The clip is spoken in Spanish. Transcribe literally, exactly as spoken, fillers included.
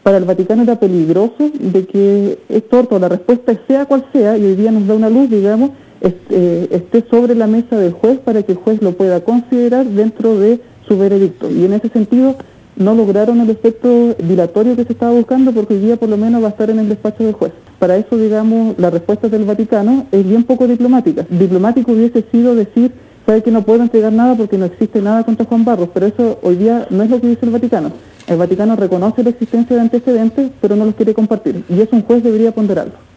Para el Vaticano era peligroso de que es torto, la respuesta sea cual sea, y hoy día nos da una luz, digamos, est, eh, esté sobre la mesa del juez para que el juez lo pueda considerar dentro de su veredicto. Y en ese sentido no lograron el efecto dilatorio que se estaba buscando, porque hoy día por lo menos va a estar en el despacho del juez. Para eso, digamos, la respuesta del Vaticano es bien poco diplomática. Diplomático hubiese sido decir, sabe que no puedo entregar nada porque no existe nada contra Juan Barros, pero eso hoy día no es lo que dice el Vaticano. El Vaticano reconoce la existencia de antecedentes, pero no los quiere compartir, y eso un juez debería ponderarlo.